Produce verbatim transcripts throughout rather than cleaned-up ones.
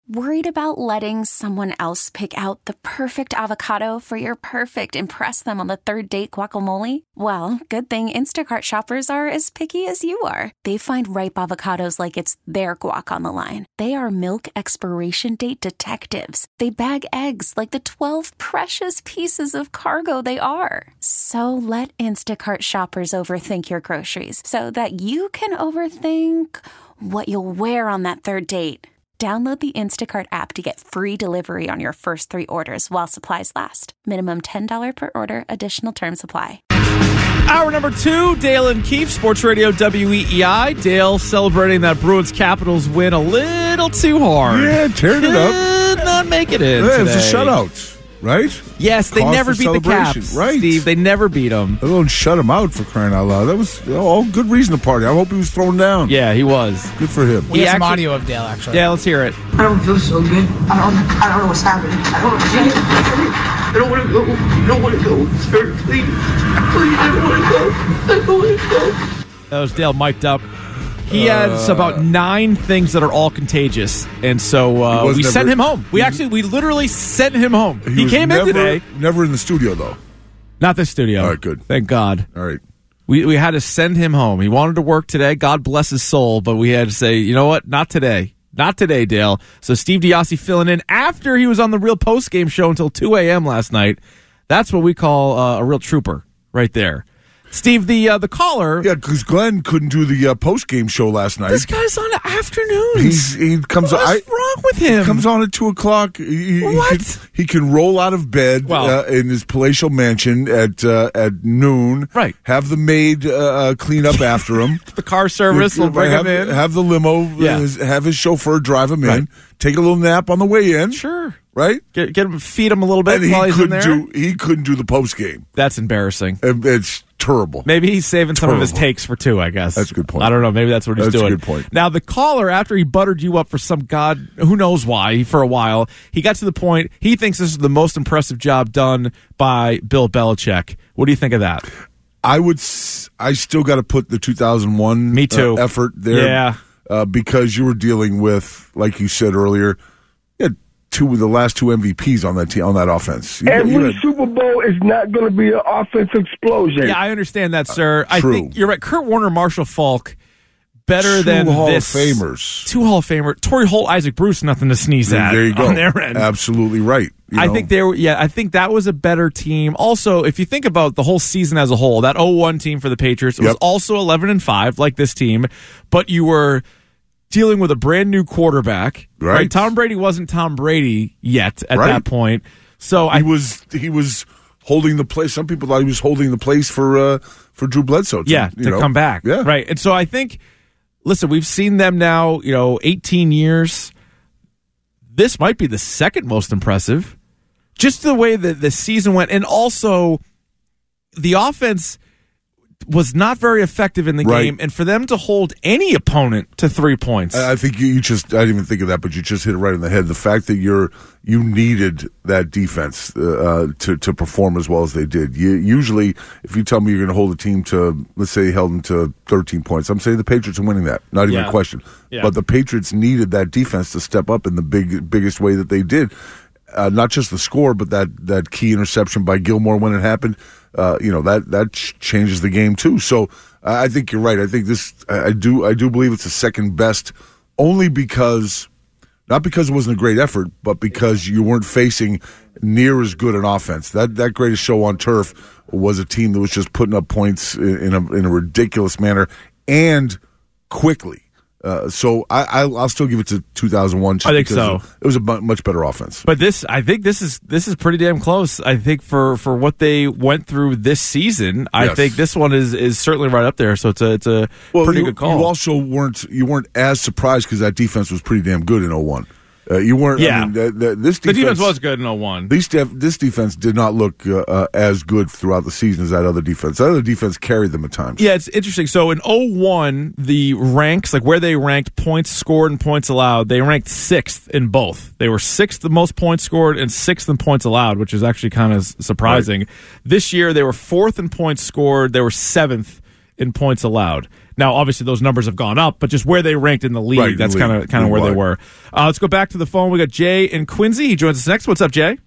Worried about letting someone else pick out the perfect avocado for your perfect impress them on the third date guacamole? Well, good thing Instacart shoppers are as picky as you are. They find ripe avocados like it's their guac on the line. They are milk expiration date detectives. They bag eggs like the twelve precious pieces of cargo they are. So let Instacart shoppers overthink your groceries so that you can overthink what you'll wear on that third date. Download the Instacart app to get free delivery on your first three orders while supplies last. Minimum ten dollars per order. Additional terms apply. Hour number two, Dale and Keefe, Sports Radio W E E I. Dale celebrating that Bruins Capitals win a little too hard. Yeah, tearing it up. Did not make it in Yeah, it was a today. shutout, right? Yes, they Cause never for beat the celebration. Caps. Right. Steve, they never beat them. They don't shut him out for crying out loud. That was all good reason to party. I hope he was thrown down. Yeah, he was. Good for him. We He have some actually- audio of Dale, actually. Yeah, let's hear it. I don't feel so good. I don't. I don't know what's happening. I don't know. I don't want to go. I don't want to go. Sir, please, please. I don't want to go. I don't want to go. That was Dale mic'd up. He has about nine things that are all contagious, and so uh, was we never- sent him home. We he- actually, we literally sent him home. He, was came never, in today. Never in the studio, though. Not the studio. All right, good. Thank God. All right. We we had to send him home. He wanted to work today. God bless his soul, but we had to say, you know what? Not today. Not today, Dale. So Steve Diassi filling in after he was on the Real Post Game show until two a.m. last night. That's what we call uh, a real trooper right there. Steve, the uh, the caller. Yeah, because Glenn couldn't do the uh, post game show last night. This guy's on afternoons. He's, he comes. What's I, wrong with him? He comes on at two o'clock. He, he What? Can, he can roll out of bed Well- uh, in his palatial mansion at uh, at noon. Right. Have the maid uh, uh, clean up after him. The car service will bring have, him in. Have the limo. Yeah. His, have his chauffeur drive him Right. in. Take a little nap on the way in. Sure. Right. Get, get him, feed him a little bit And he while he's in couldn't there. do. He couldn't do the post game. That's embarrassing. It's terrible. Maybe he's saving some of his Terrible. takes for two, I guess. That's a good point. I don't know. Maybe that's what he's That's a doing. good point. Now, the caller, after he buttered you up for some god, who knows why, for a while, he got to the point, he thinks this is the most impressive job done by Bill Belichick. What do you think of that? I would. s- I still got to put the two thousand one Me too. Uh, effort there. Yeah. Uh, because you were dealing with, like you said earlier, you had two of the last two M V Ps on that team, on that offense. You, Every you had- Super Bowl is not going to be an offensive explosion. Yeah, I understand that, sir. I true. think you're right. Kurt Warner, Marshall Falk, better Two than Hall this. of Famers. Two Hall of Famers. Torrey Holt, Isaac Bruce, nothing to sneeze at there you go. on their end. Absolutely right. You I know? think they were, yeah, I think that was a better team. Also, if you think about the whole season as a whole, that oh one team for the Patriots, it was Yep. also eleven and five, like this team, but you were dealing with a brand new quarterback. Right. Tom Brady wasn't Tom Brady yet at Right. that point. So he I was he was holding the place. Some people thought he was holding the place for uh, for Drew Bledsoe. To, yeah, you to know. come back. Yeah, Right. And so I think, listen, we've seen them now, you know, eighteen years. This might be the second most impressive. Just the way that the season went. And also, the offense was not very effective in the Right. game. And for them to hold any opponent to three points. I I think you, you just, I didn't even think of that, but you just hit it right in the head. The fact that you're, you needed that defense uh, to, to perform as well as they did. You, usually, if you tell me you're going to hold a team to, let's say, held them to thirteen points, I'm saying the Patriots are winning that. Not even Yeah. a question. Yeah. But the Patriots needed that defense to step up in the big, biggest way that they did. Uh, not just the score, but that, that key interception by Gilmore when it happened. Uh, you know, that that ch- changes the game too. So I I think you're right. I think this. I, I do. I do believe it's the second best, only because, not because it wasn't a great effort, but because you weren't facing near as good an offense. That that greatest show on turf was a team that was just putting up points in, in a in a ridiculous manner and quickly. Uh, so I, I I'll still give it to two thousand one. I think so. It was a mu- much better offense. But this, I think this is this is pretty damn close. I think for, for what they went through this season, I Yes. think this one is, is certainly right up there. So it's a it's a Well, pretty you, good call. You also weren't you weren't as surprised because that defense was pretty damn good in oh one. Uh, you weren't. Yeah. I mean, th- th- this the defense, defense was good in oh one. These def- this defense did not look uh, uh, as good throughout the season as that other defense. That other defense carried them at times. Yeah, it's interesting. So in oh one, the ranks, like where they ranked points scored and points allowed, they ranked sixth in both. They were sixth the most points scored and sixth in points allowed, which is actually kind of surprising. Right. This year, they were fourth in points scored. They were seventh in points allowed. Now, obviously, those numbers have gone up, but just where they ranked in the league, Right, that's the kind league, of kind of where they league-wide. were. Uh, let's go back to the phone. We got Jay in Quincy. He joins us next. What's up, Jay?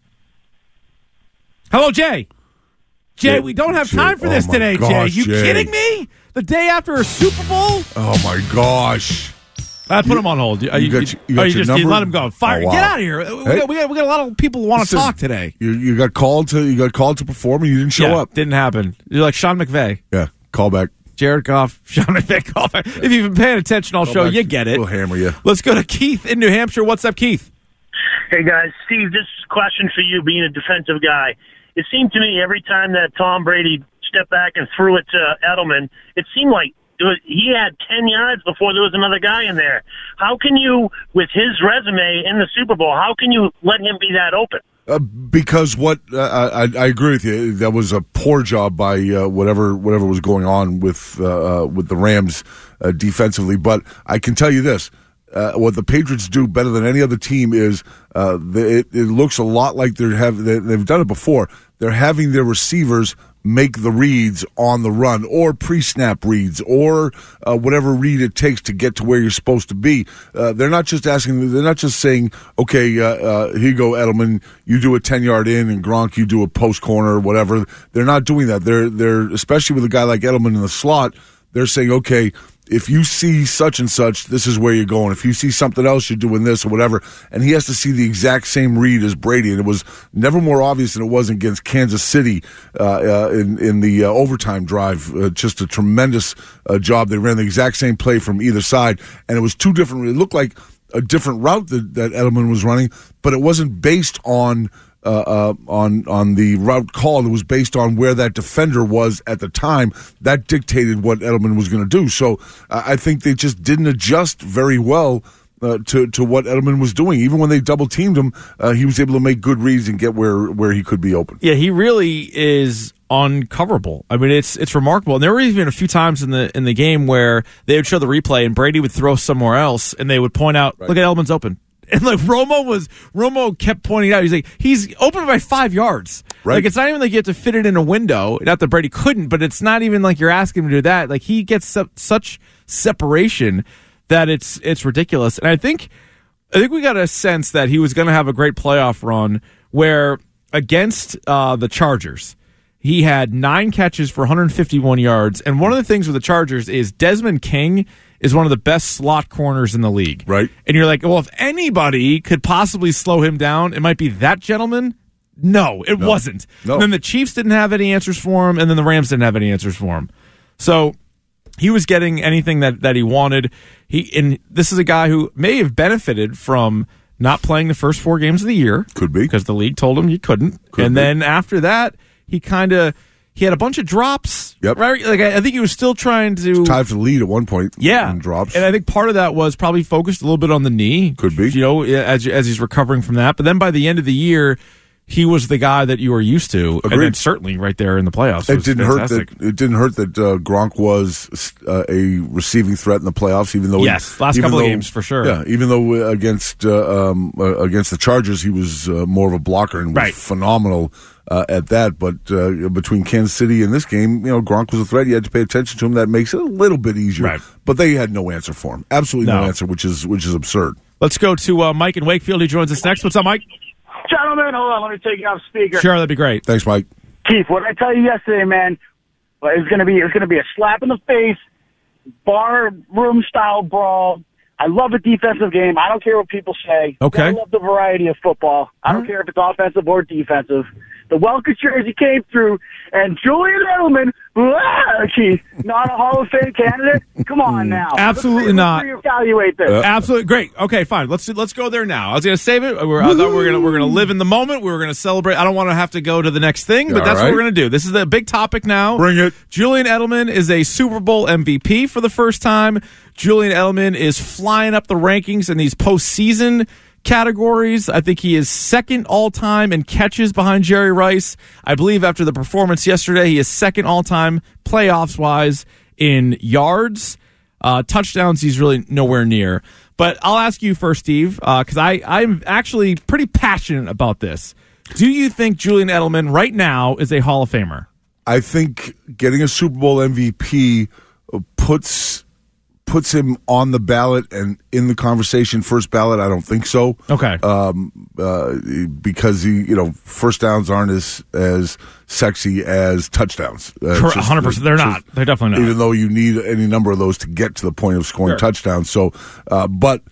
Hello, Jay. Jay, Jay, we don't have Jay. time for Oh, this my today, gosh, Jay. You Jay. kidding me? The day after a Super Bowl? Oh my gosh! I put him on hold. Are you you, got- you got oh, you your just you number? let him go. Fire! Oh, wow. Get out of here. We, Hey. got, we, got, we got a lot of people who want to Listen, talk today. You you got called to you got called to perform and you didn't show yeah, up. Didn't happen. You're like Sean McVay. Yeah, call back. Jared Goff, Sean McVay, call back. If you've been paying attention all Call show, back. you get it. We'll hammer you. Let's go to Keith in New Hampshire. What's up, Keith? Hey, guys. Steve, this question for you, being a defensive guy. It seemed to me every time that Tom Brady stepped back and threw it to Edelman, it seemed like it was, he had ten yards before there was another guy in there. How can you, with his resume in the Super Bowl, how can you let him be that open? Uh, because what uh, I, I agree with you. That was a poor job by uh, whatever whatever was going on with uh, uh, with the Rams uh, defensively. But I can tell you this: uh, what the Patriots do better than any other team is uh, the, it, it looks a lot like they're have they, they've done it before. They're having their receivers make the reads on the run, or pre-snap reads, or uh, whatever read it takes to get to where you're supposed to be. Uh, they're not just asking. They're not just saying, "Okay, uh, uh, here you go, Edelman. You do a ten-yard in, and Gronk, you do a post corner, or whatever." They're not doing that. They're they're especially with a guy like Edelman in the slot. They're saying, "Okay, if you see such and such, this is where you're going. If you see something else, you're doing this or whatever." And he has to see the exact same read as Brady. And it was never more obvious than it was against Kansas City uh, uh, in, in the uh, overtime drive. Uh, just a tremendous uh, job. They ran the exact same play from either side. And it was two different. It looked like a different route that, that Edelman was running, but it wasn't based on Uh, uh, on on the route called. It was based on where that defender was at the time. That dictated what Edelman was going to do. So uh, I think they just didn't adjust very well uh, to to what Edelman was doing. Even when they double teamed him, uh, he was able to make good reads and get where where he could be open. Yeah, he really is uncoverable. I mean, it's it's remarkable. And there were even a few times in the in the game where they would show the replay and Brady would throw somewhere else, and they would point out, Right. "Look at Edelman's open." And like Romo was, Romo kept pointing out, he's like, he's open by five yards. Right. Like, it's not even like you have to fit it in a window. Not that Brady couldn't, but it's not even like you're asking him to do that. Like, he gets su- such separation that it's it's ridiculous. And I think, I think we got a sense that he was going to have a great playoff run where against uh, the Chargers, he had nine catches for one hundred fifty-one yards. And one of the things with the Chargers is Desmond King is one of the best slot corners in the league. Right. And you're like, well, if anybody could possibly slow him down, it might be that gentleman. No, it No. wasn't. No. And then the Chiefs didn't have any answers for him, and then the Rams didn't have any answers for him. So he was getting anything that, that he wanted. He and this is a guy who may have benefited from not playing the first four games of the year. Could be. Because the league told him he couldn't. Could and be. then after that, he kind of he had a bunch of drops. Yep. Right? Like I, I think he was still trying to Tied for the lead at one point. yeah, And drops. and I think part of that was probably focused a little bit on the knee. Could be. you know, as as he's recovering from that. But then by the end of the year, he was the guy that you were used to, and Agreed. then certainly right there in the playoffs. It was didn't fantastic. hurt that it didn't hurt that uh, Gronk was uh, a receiving threat in the playoffs. Even though Yes, he, last even couple of though- games for sure. Yeah, even though uh, against uh, um, uh, against the Chargers he was uh, more of a blocker and was Right. phenomenal uh, at that. But uh, between Kansas City and this game, you know, Gronk was a threat. You had to pay attention to him. That makes it a little bit easier. Right. But they had no answer for him. Absolutely no, No. answer, which is which is absurd. Let's go to uh, Mike in Wakefield. He joins us next. What's up, Mike? Gentlemen, hold on. Let me take you off speaker. Sure, that'd be great. Thanks, Mike. Keith, what I tell you yesterday, man, well, it was gonna be it was gonna be a slap in the face, bar room style brawl. I love a defensive game. I don't care what people say. Okay. I love the variety of football. I don't care if it's offensive or defensive. The Welker jersey came through, and Julian Edelman, ah, Keith, not a Hall of Fame candidate. Come on now, Absolutely let's, not. Let's reevaluate this. Uh, Absolutely great. Okay, fine. Let's let's go there now. I was going to save it. We're, I thought we were going to we're going to live in the moment. We were going to celebrate. I don't want to have to go to the next thing, but All that's right. what we're going to do. This is the big topic now. Bring it. Julian Edelman is a Super Bowl M V P for the first time. Julian Edelman is flying up the rankings in these postseason categories. I think he is second all-time in catches behind Jerry Rice. I believe after the performance yesterday, he is second all-time playoffs-wise in yards. Uh, touchdowns, he's really nowhere near. But I'll ask you first, Steve, because I I'm actually pretty passionate about this. Do you think Julian Edelman right now is a Hall of Famer? I think getting a Super Bowl M V P puts puts him on the ballot and in the conversation. First ballot, I don't think so. Okay. Um, uh, because he, you know, first downs aren't as as sexy as touchdowns. Uh, one hundred percent. They're not. They're definitely not. Even though you need any number of those to get to the point of scoring Sure. touchdowns. So, uh, but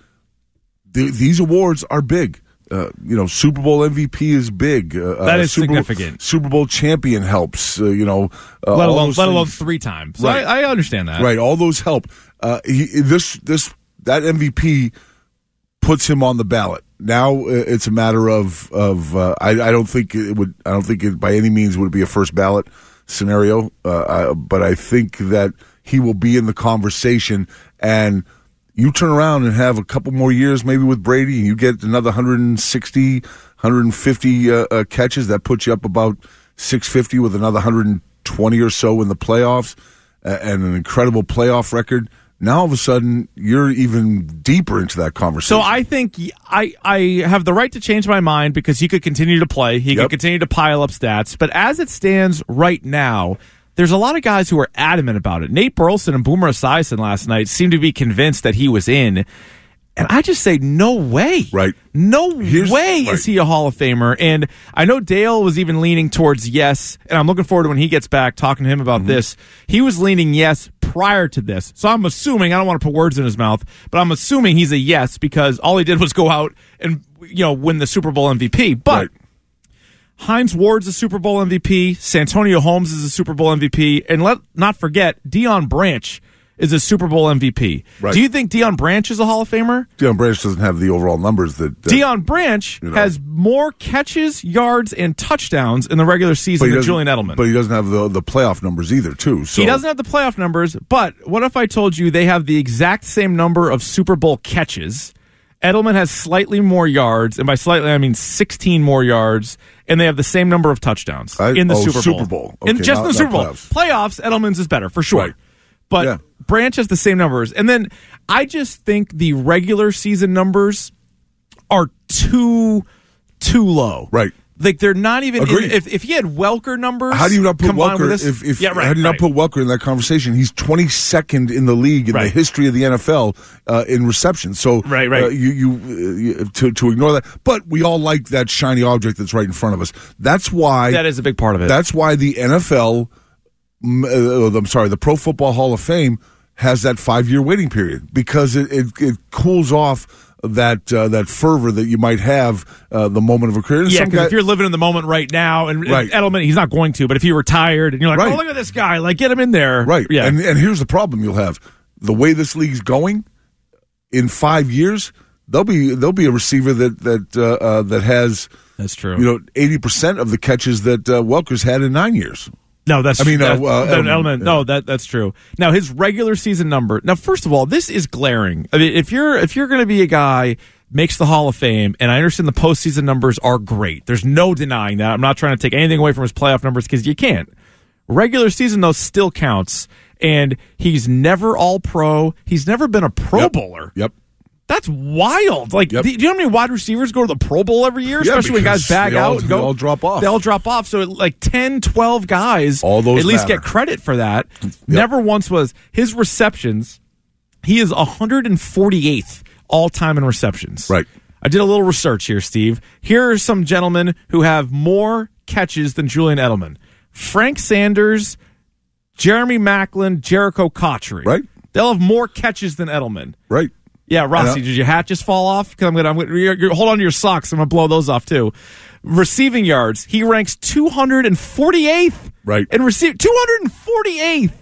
th- these awards are big. Uh, you know, Super Bowl M V P is big. Uh, That is Super significant. Bowl, Super Bowl champion helps. Uh, you know, uh, let all alone those let alone things- three times. So Right. I, I understand that. Right, all those help. Uh, he, this this that M V P puts him on the ballot. Now uh, it's a matter of of uh, I, I don't think it would I don't think it by any means would be a first ballot scenario. Uh, I, but I think that he will be in the conversation. And you turn around and have a couple more years maybe with Brady, and you get another one hundred sixty, one hundred fifty uh, uh, catches. That puts you up about six fifty with another one hundred twenty or so in the playoffs uh, and an incredible playoff record. Now all of a sudden you're even deeper into that conversation. So I think I I have the right to change my mind because he could continue to play. He Yep. could continue to pile up stats. But as it stands right now, there's a lot of guys who are adamant about it. Nate Burleson and Boomer Esiason last night seemed to be convinced that he was in. And I just say, no way. Right. No Here's- way right. is he a Hall of Famer. And I know Dale was even leaning towards yes. And I'm looking forward to when he gets back, talking to him about Mm-hmm. this. He was leaning yes prior to this. So I'm assuming, I don't want to put words in his mouth, but I'm assuming he's a yes because all he did was go out and, you know, win the Super Bowl M V P. But Right. Hines Ward's a Super Bowl M V P. Santonio Holmes is a Super Bowl M V P. And let not forget, Deion Branch is a Super Bowl M V P. Right. Do you think Deion Branch is a Hall of Famer? Deion Branch doesn't have the overall numbers that, that Deion Branch you know. has more catches, yards, and touchdowns in the regular but season he than doesn't- Julian Edelman. But he doesn't have the the playoff numbers either, too. So He doesn't have the playoff numbers, but what if I told you they have the exact same number of Super Bowl catches? Edelman has slightly more yards, and by slightly I mean sixteen more yards, and they have the same number of touchdowns I- in the oh, Super Bowl. Super Bowl. in Okay, just not- in the not Super Bowl. playoffs. Playoffs, Edelman's is better, for sure. Right. But Yeah. Branch has the same numbers. And then I just think the regular season numbers are too too low. Right. Like they're not even Agreed. if if he had Welker numbers. How do you not put combined with Welker? this- If, if yeah, right, how do you right. not put Welker in that conversation? He's twenty-second in the league in the Right. history of the N F L uh, in reception. So Right, right. Uh, you you, uh, you to to ignore that, but we all like that shiny object that's right in front of us. That's why That is a big part of it. That's why the N F L, mm, uh, I'm sorry, the Pro Football Hall of Fame has that five year waiting period because it it, it cools off that uh, that fervor that you might have uh, the moment of a career. Yeah, Some because guy- if you're living in the moment right now, and and Right. Edelman, he's not going to, but if he retired and you're like, Right. oh, look at this guy, like, get him in there. Right. Yeah. And and here's the problem you'll have. The way this league's going, in five years, there'll be there'll be a receiver that that uh, uh, that has That's true. you know eighty percent of the catches that uh, Welker's had in nine years. No, that's I mean, that, uh, uh, that Edelman, element. yeah. No, that that's true. Now his regular season number. Now, first of all, this is glaring. I mean, if you're if you're going to be a guy makes the Hall of Fame, and I understand the postseason numbers are great. There's no denying that. I'm not trying to take anything away from his playoff numbers because you can't. Regular season though still counts, and he's never All Pro. He's never been a Pro Yep. Bowler. Yep. That's wild. Like, Yep. do you know how many wide receivers go to the Pro Bowl every year? Yeah, Especially when guys because bag they all- out and they go. all drop off. They all drop off. So, like, ten, twelve guys All those at least matter. get credit for that. Never once was. His receptions, he is one hundred forty-eighth all time in receptions. Right. I did a little research here, Steve. Here are some gentlemen who have more catches than Julian Edelman: Frank Sanders, Jeremy Maclin, Jericho Cotchery. Right. They'll have more catches than Edelman. Right. Yeah, Rossi, And, uh, did your hat just fall off? Because I'm gonna, I'm gonna you're, you're, hold on to your socks. I'm gonna blow those off too. Receiving yards, he ranks two hundred forty-eighth. Right. And receive two hundred forty-eighth.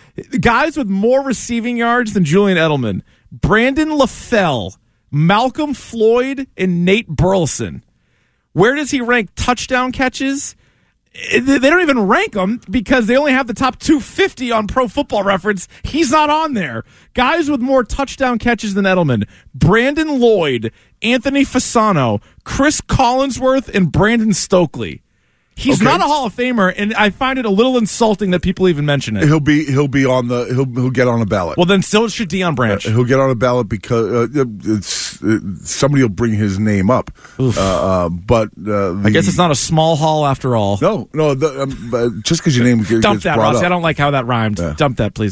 Guys with more receiving yards than Julian Edelman: Brandon LaFell, Malcolm Floyd, and Nate Burleson. Where does he rank touchdown catches? They don't even rank him because they only have the top two fifty on Pro Football Reference. He's not on there. Guys with more touchdown catches than Edelman: Brandon Lloyd, Anthony Fasano, Chris Collinsworth, and Brandon Stokely. He's Okay. not a Hall of Famer, and I find it a little insulting that people even mention it. He'll be he'll be on the he'll he'll get on a ballot. Well, then so should Deion Branch. He'll get on a ballot because uh, it's uh, somebody will bring his name up. Uh, uh, but uh, the, I guess it's not a small hall after all. No, no. The, um, but just because your name gets Dump that, brought Rossi. up, I don't like how that rhymed. Yeah. Dump that, please.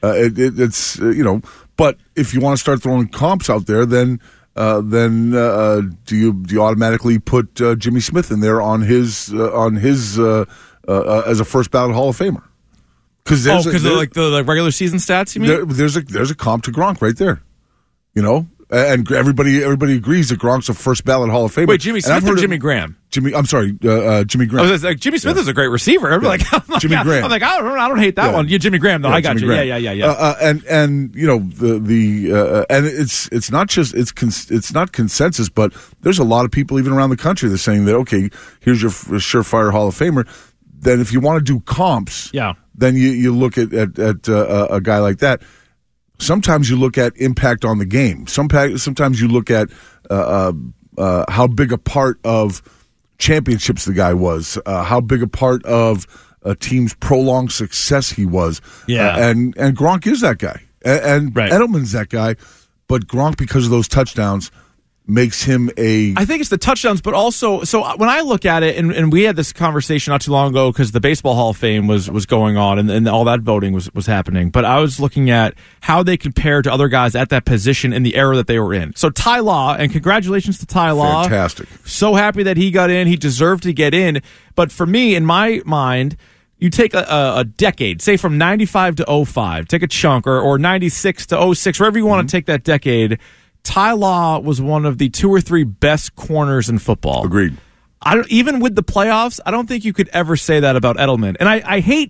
Uh, it, it, it's uh, you know, but if you want to start throwing comps out there, then uh, then uh, do you do you automatically put uh, Jimmy Smith in there on his uh, on his uh, uh, as a first ballot Hall of Famer? Cause oh, because of like the like regular season stats. You mean there, there's a there's a comp to Gronk right there, you know. And everybody, everybody agrees that Gronk's a first ballot Hall of Famer. Wait, Jimmy Smith or Jimmy Graham? Jimmy, I'm sorry, uh, uh, Jimmy Graham. I was like, Jimmy Smith yeah. is a great receiver. I'm yeah. like, I'm like, Jimmy Graham. I'm like, I don't, I don't hate that yeah. one. Yeah, Jimmy Graham though. Yeah, I got Jimmy you. Graham. Yeah, yeah, yeah, yeah. Uh, uh, and and you know the the uh, and it's it's not just it's cons- it's not consensus, but there's a lot of people even around the country that are saying that okay, here's your f- surefire Hall of Famer. Then if you want to do comps, yeah, then you you look at at, at uh, a guy like that. Sometimes you look at impact on the game. Sometimes, sometimes you look at uh, uh, uh, how big a part of championships the guy was, uh, how big a part of a team's prolonged success he was. Yeah, uh, and and Gronk is that guy, and, and right. Edelman's that guy. But Gronk, because of those touchdowns, makes him a... I think it's the touchdowns, but also, so when I look at it, and, and we had this conversation not too long ago because the Baseball Hall of Fame was, was going on and, and all that voting was, was happening, but I was looking at how they compare to other guys at that position in the era that they were in. So Ty Law, and congratulations to Ty Law. Fantastic. So happy that he got in. He deserved to get in. But for me, in my mind... You take a, a, a decade, say from ninety-five to oh five, take a chunk, or, or ninety-six to oh six, wherever you want mm-hmm. to take that decade. Ty Law was one of the two or three best corners in football. Agreed. I don't, even with the playoffs, I don't think you could ever say that about Edelman. And I, I hate,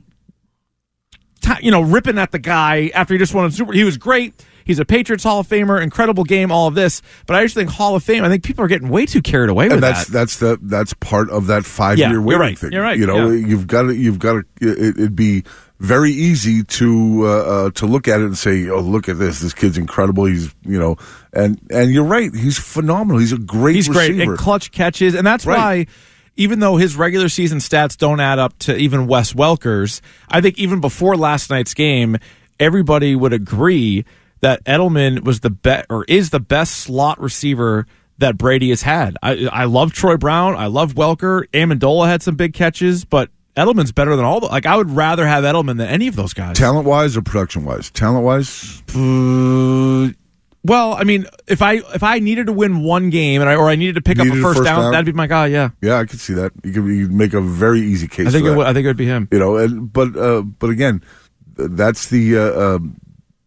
you know, ripping at the guy after he just won a Super. He was great. He's a Patriots Hall of Famer, incredible game, all of this. But I just think Hall of Fame, I think people are getting way too carried away with and that's, that. That's the that's part of that five yeah, year waiting right. thing. You're right. You know, yeah. you've got to you've got to. It, it'd be very easy to uh, uh, to look at it and say, "Oh, look at this! This kid's incredible." He's you know, and and you're right. He's phenomenal. He's a great. He's receiver. great and clutch catches, and that's right. why. Even though his regular season stats don't add up to even Wes Welker's, I think even before last night's game, everybody would agree that Edelman was the best or is the best slot receiver that Brady has had. I, I love Troy Brown. I love Welker. Amendola had some big catches, but Edelman's better than all the. Like I would rather have Edelman than any of those guys. Talent wise or production wise? Talent wise. Uh, Well, I mean, if I if I needed to win one game and I or I needed to pick needed up a first, first down, down, that'd be my guy. Yeah, yeah, I could see that. You could you make a very easy case. I think for it that. would, I think it would be him. You know, and but uh, but again, that's the uh, um,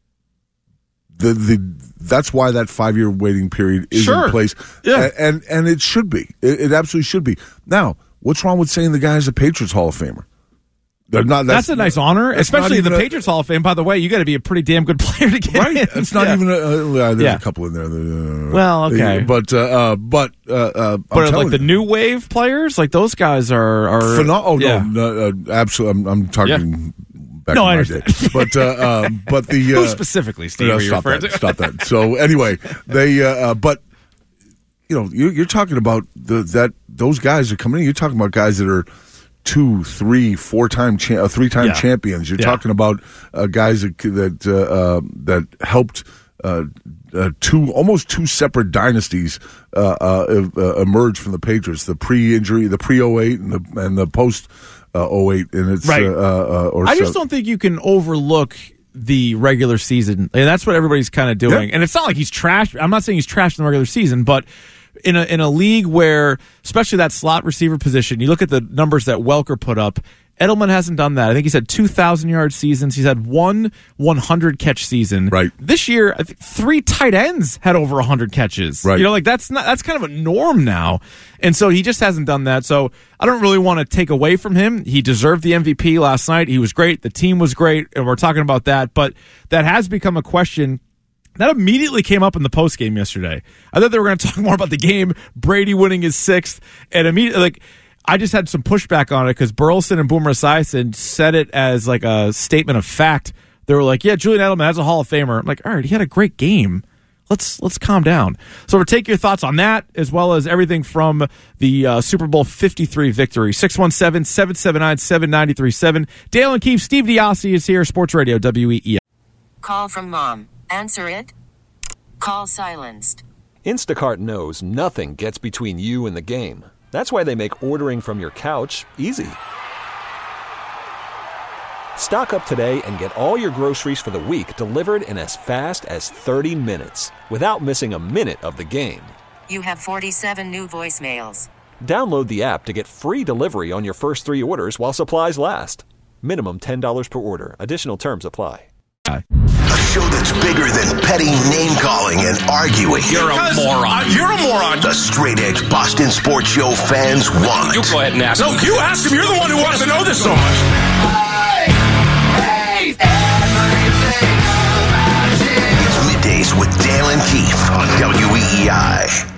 the the that's why that five year waiting period is sure. in place. Yeah, and and, and it should be. It, it absolutely should be. Now, what's wrong with saying the guy's a Patriots Hall of Famer? They're not, that's, that's a nice honor, especially the a, Patriots Hall of Fame. By the way, you got to be a pretty damn good player to get right. in. It's not yeah. even. A, uh, there's yeah. a couple in there. Uh, well, okay, but uh, uh, but uh, uh, but like the you, new wave players, like those guys are are. Pheno- oh yeah. no, no uh, absolutely. I'm, I'm talking. Yeah. Back no, in I my understand. Day. But uh, uh, but the uh, who specifically, Steve? Uh, stop that. Stop that. So anyway, they uh, uh, but you know you're, you're talking about the that those guys are coming in. You're talking about guys that are. Two, three, four-time, cha- uh, three-time yeah. champions. You're yeah. talking about uh, guys that that uh, uh, that helped uh, uh, two, almost two separate dynasties uh, uh, uh, emerge from the Patriots. The pre-injury, the pre-oh eight, and the and the post oh eight, and it's right. Uh, uh, or I so. just don't think you can overlook the regular season, and that's what everybody's kind of doing. Yeah. And it's not like he's trashed. I'm not saying he's trashed in the regular season, but. In a in a league where, especially that slot receiver position, you look at the numbers that Welker put up, Edelman hasn't done that. I think he's had two thousand yard seasons. He's had one one hundred catch season. Right. This year, I think three tight ends had over one hundred catches. Right. You know, like that's not that's kind of a norm now. And so he just hasn't done that. So I don't really want to take away from him. He deserved the M V P last night. He was great. The team was great. And we're talking about that. But that has become a question that immediately came up in the post game yesterday. I thought they were going to talk more about the game, Brady winning his sixth, and immediately, like, I just had some pushback on it because Burleson and Boomer Esiason said it as like a statement of fact. They were like, "Yeah, Julian Edelman has a Hall of Famer." I'm like, "All right, he had a great game. Let's let's calm down." So we'll take your thoughts on that as well as everything from the uh, Super Bowl fifty-three victory. six one seven, seven seven nine, seven nine three seven. Dale and Keefe, Steve Diassi is here. Sports Radio W E E F. Call from mom. Answer it. Call silenced. Instacart knows nothing gets between you and the game. That's why they make ordering from your couch easy. Stock up today and get all your groceries for the week delivered in as fast as thirty minutes without missing a minute of the game. You have forty-seven new voicemails. Download the app to get free delivery on your first three orders while supplies last. Minimum ten dollars per order. Additional terms apply. A show that's bigger than petty name-calling and arguing. You're a moron. Uh, you're a moron. The straight-edge Boston Sports Show fans want. You go ahead and ask. No, you asked him. You're the one who wants to know this so much. I hate everything about it. It's Middays with Dale and Keith on W E E I.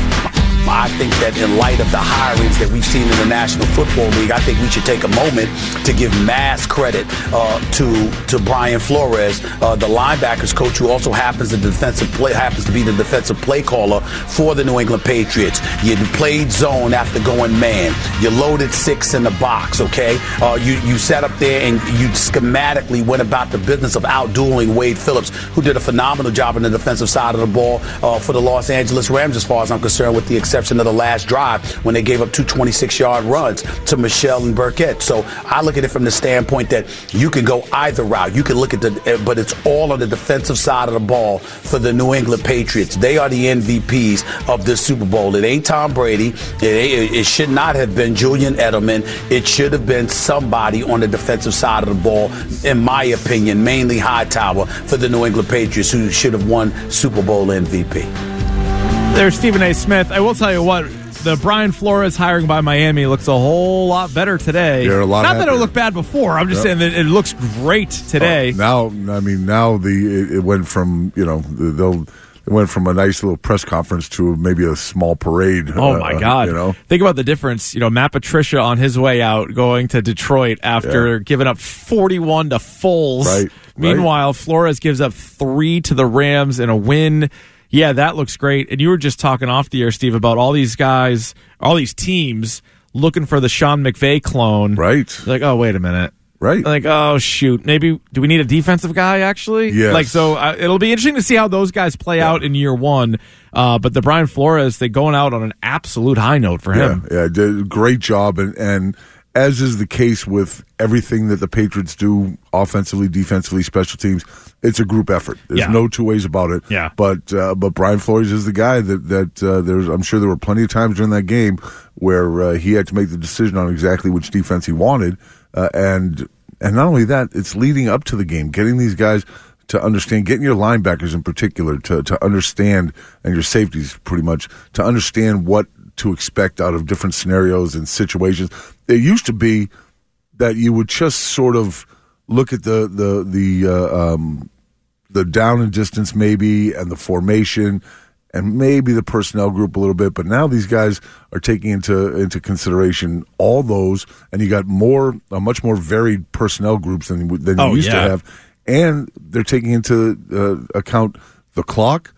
I think that in light of the hirings that we've seen in the National Football League, I think we should take a moment to give mass credit uh, to to Brian Flores, uh, the linebackers coach, who also happens to defensive play happens to be the defensive play caller for the New England Patriots. You played zone after going man. You loaded six in the box. Okay, uh, you you sat up there and you schematically went about the business of outdueling Wade Phillips, who did a phenomenal job on the defensive side of the ball uh, for the Los Angeles Rams, as far as I'm concerned, with the exception of the last drive when they gave up two twenty-six-yard runs to Michelle and Burkett. So I look at it from the standpoint that you can go either route. You can look at the, but it's all on the defensive side of the ball for the New England Patriots. They are the M V Ps of this Super Bowl. It ain't Tom Brady. It, it, it should not have been Julian Edelman. It should have been somebody on the defensive side of the ball, in my opinion, mainly Hightower for the New England Patriots, who should have won Super Bowl M V P. There's Stephen A. Smith. I will tell you what, the Brian Flores hiring by Miami looks a whole lot better today. They're a lot Not happier. that it looked bad before. I'm just yep. saying that it looks great today. Uh, now, I mean, now the it, it went from, you know, they'll it went from a nice little press conference to maybe a small parade. Oh my God! Uh, you know, think about the difference. You know, Matt Patricia on his way out going to Detroit after yeah. giving up forty-one to Foles. Right. Meanwhile, right. Flores gives up three to the Rams in a win. Yeah, that looks great. And you were just talking off the air, Steve, about all these guys, all these teams looking for the Sean McVay clone. Right. You're like, oh, wait a minute. Right. Like, oh, shoot. Maybe, do we need a defensive guy, actually? Yes. Like, so uh, it'll be interesting to see how those guys play yeah. out in year one. Uh, but the Brian Flores, they going out on an absolute high note for him. Yeah, yeah did, great job. And, and as is the case with everything that the Patriots do, offensively, defensively, special teams, it's a group effort. There's yeah. no two ways about it. Yeah. But uh, but Brian Flores is the guy that that uh, there's. I'm sure there were plenty of times during that game where uh, he had to make the decision on exactly which defense he wanted, uh, and and not only that, it's leading up to the game, getting these guys to understand, getting your linebackers in particular to to understand, and your safeties pretty much to understand what to expect out of different scenarios and situations. It used to be that you would just sort of look at the the the uh, um, the down and distance maybe, and the formation, and maybe the personnel group a little bit. But now these guys are taking into into consideration all those, and you got more a much more varied personnel groups than than you oh, used yeah. to have, and they're taking into uh, account the clock,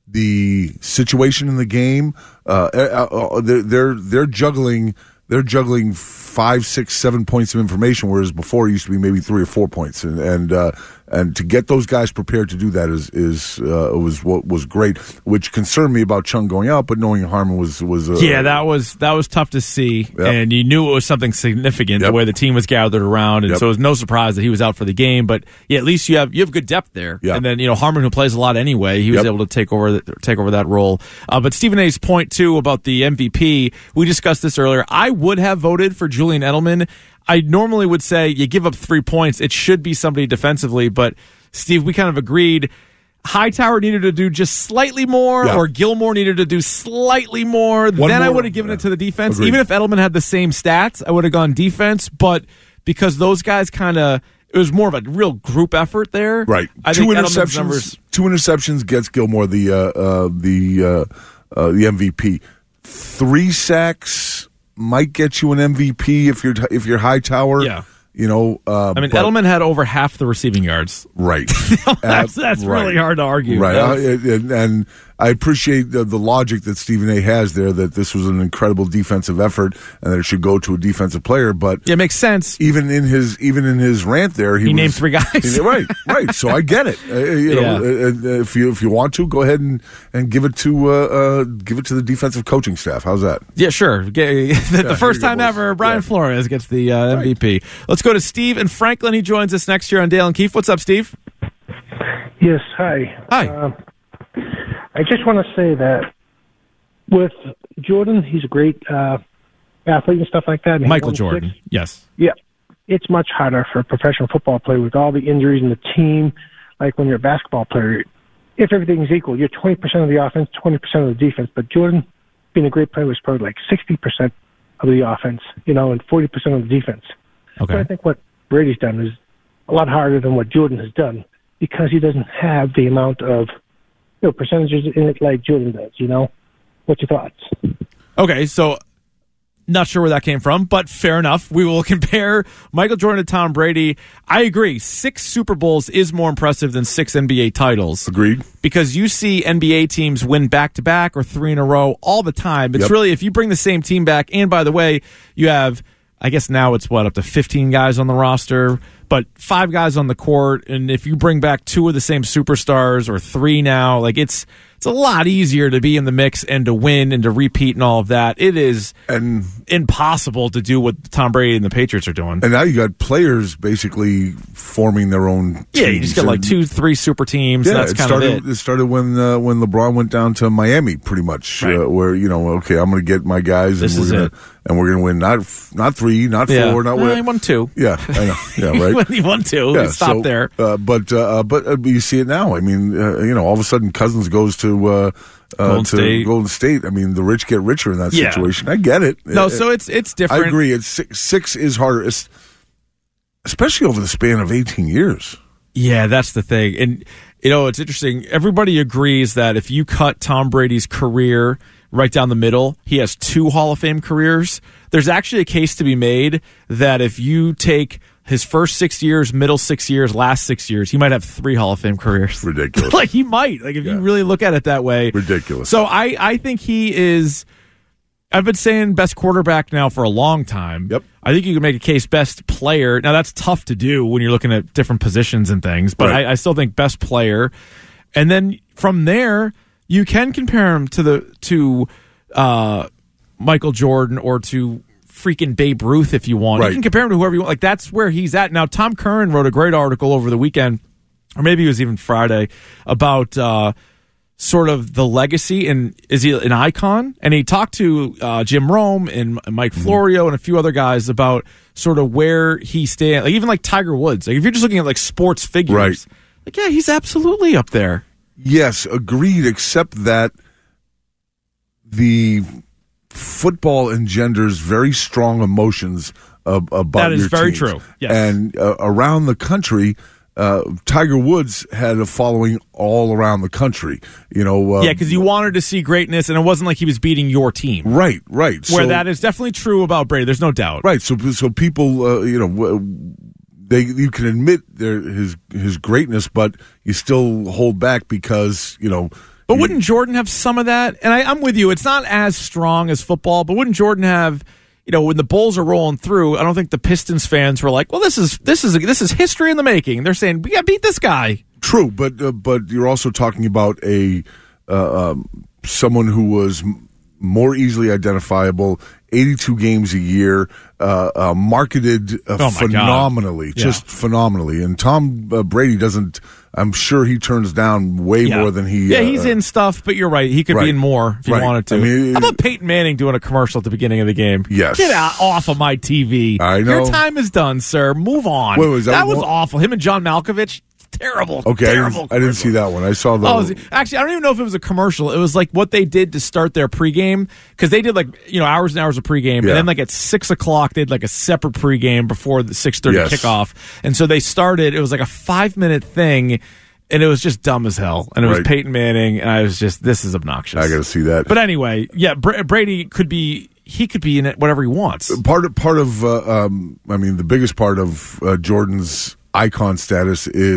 the situation in the game. Uh, uh, they're, they're they're juggling. They're juggling five, six, seven points of information, whereas before it used to be maybe three or four points. And and uh, and to get those guys prepared to do that is is uh, was what was great. Which concerned me about Chung going out, but knowing Harmon was was uh, yeah, that was that was tough to see, yep. and you knew it was something significant yep. the way the team was gathered around, and yep. so it was no surprise that he was out for the game. But yeah, at least you have you have good depth there, yep. and then you know Harmon, who plays a lot anyway, he was yep. able to take over the, take over that role. Uh, but Stephen A's point too about the M V P, we discussed this earlier. I would have voted for Julian Edelman. I normally would say you give up three points, it should be somebody defensively, but Steve, we kind of agreed Hightower needed to do just slightly more, yeah. or Gilmore needed to do slightly more. One then more. I would have given yeah. it to the defense. Agreed. Even if Edelman had the same stats, I would have gone defense, but because those guys kind of, it was more of a real group effort there. Right. I two think interceptions. Numbers, two interceptions gets Gilmore the uh, uh, the uh, uh, the M V P. Three sacks might get you an M V P if you're if you're Hightower. Yeah. You know, uh, I mean, but, Edelman had over half the receiving yards. Right. that's that's uh, right. really hard to argue. Right. Uh, and, and I appreciate the, the logic that Stephen A. has there, that this was an incredible defensive effort and that it should go to a defensive player. But yeah, it makes sense. Even in his even in his rant there, he, he was, named three guys. he, right, right. So I get it. Uh, you know, Yeah. uh, if you if you want to, go ahead and, and give it to uh, uh, give it to the defensive coaching staff. How's that? Yeah, sure. the Yeah, the first here you time go, boys. ever, Brian Yeah. Flores gets the uh, M V P. Let's go to Steve in Franklin. He joins us next year on Dale and Keefe. What's up, Steve? Yes, hi. Hi. Uh, I just want to say that with Jordan, he's a great uh, athlete and stuff like that. and he Michael won Jordan. six. Yes. Yeah. It's much harder for a professional football player with all the injuries in the team. Like when you're a basketball player, if everything's equal, you're twenty percent of the offense, twenty percent of the defense. But Jordan, being a great player, was probably like sixty percent of the offense, you know, and forty percent of the defense. Okay. So I think what Brady's done is a lot harder than what Jordan has done because he doesn't have the amount of, you know, percentages in it like Jordan does, you know? What's your thoughts? Okay, so not sure where that came from, but fair enough. We will compare Michael Jordan to Tom Brady. I agree. Six Super Bowls is more impressive than six N B A titles. Agreed. Because you see N B A teams win back-to-back or three in a row all the time. It's Yep. really, if you bring the same team back, and by the way, you have, I guess now it's what, up to fifteen guys on the roster, but five guys on the court, and if you bring back two of the same superstars or three now, like it's it's a lot easier to be in the mix and to win and to repeat and all of that. It is and impossible to do what Tom Brady and the Patriots are doing. And now you got players basically forming their own teams. Yeah, you just get like and- two, three super teams, Yeah, and that's it kind started. of it. It started when uh, when LeBron went down to Miami, pretty much, Right. uh, where you know, okay, I'm going to get my guys, This and is we're gonna it. and we're going to win not f- not three, not Yeah. four, not No, what- he won two. Yeah, I know. Yeah, right. he won two. Yeah, he stopped so, there. Uh, but uh, but uh, you see it now. I mean, uh, you know, all of a sudden, Cousins goes to uh, uh, Golden to State. Golden State. I mean, the rich get richer in that Yeah. situation. I get it. No, Uh, so it's it's different. I agree. It's six, six is harder, it's, especially over the span of eighteen years. Yeah, that's the thing. And, you know, it's interesting. Everybody agrees that if you cut Tom Brady's career right down the middle, he has two Hall of Fame careers. There's actually a case to be made that if you take his first six years, middle six years, last six years, he might have three Hall of Fame careers. Ridiculous. Like, he might. Like, if you really look at it that way. Ridiculous. So I, I think he is... I've been saying best quarterback now for a long time. Yep. I think you can make a case best player. Now, that's tough to do when you're looking at different positions and things, but Right. I, I still think best player. And then from there, you can compare him to the to uh, Michael Jordan or to freaking Babe Ruth if you want. Right. You can compare him to whoever you want. Like, that's where he's at. Now, Tom Curran wrote a great article over the weekend, or maybe it was even Friday, about uh, sort of the legacy, and is he an icon? And he talked to uh, Jim Rome and Mike Florio and a few other guys about sort of where he stands. Like even like Tiger Woods. Like if you're just looking at like sports figures, Right. like yeah, he's absolutely up there. Yes, agreed, except that the football engenders very strong emotions ab- about That is your very teams. true, yes. And uh, around the country, uh, Tiger Woods had a following all around the country. You know, uh, Yeah, because you wanted to see greatness, and it wasn't like he was beating your team. right, right. Where So- that is definitely true about Brady. There's no doubt. Right. So so people, uh, you know, w- they you can admit their his his greatness, but you still hold back because you know. But you- wouldn't Jordan have some of that? And I, I'm with you. It's not as strong as football, but wouldn't Jordan have? You know, when the Bulls are rolling through, I don't think the Pistons fans were like, "Well, this is this is this is history in the making." They're saying we got to beat this guy. True, but uh, but you're also talking about a uh, um, someone who was m- more easily identifiable, eighty-two games a year, uh, uh, marketed uh, Oh, my God. phenomenally, Yeah. just phenomenally. And Tom uh, Brady doesn't. I'm sure he turns down way Yeah. more than he. Yeah, uh, he's in stuff, but you're right. He could right. be in more if he Right. wanted to. I mean, How about Peyton Manning doing a commercial at the beginning of the game? Yes. Get out off of my T V. I know. Your time is done, sir. Move on. Wait, was that that was one- awful. Him and John Malkovich. Terrible. Okay, I terrible. didn't, I didn't see that one. I saw the. Oh, is it- actually, I don't even know if it was a commercial. It was like what they did to start their pregame because they did like you know hours and hours of pregame, and Yeah. then like at six o'clock they had like a separate pregame before the six thirty Yes. kickoff, and so they started. It was like a five minute thing, and it was just dumb as hell. And it was Right. Peyton Manning, and I was just this is obnoxious. I got to see that. But anyway, yeah, Br- Brady could be he could be in it whatever he wants. part of part of uh, um, I mean the biggest part of uh, Jordan's icon status is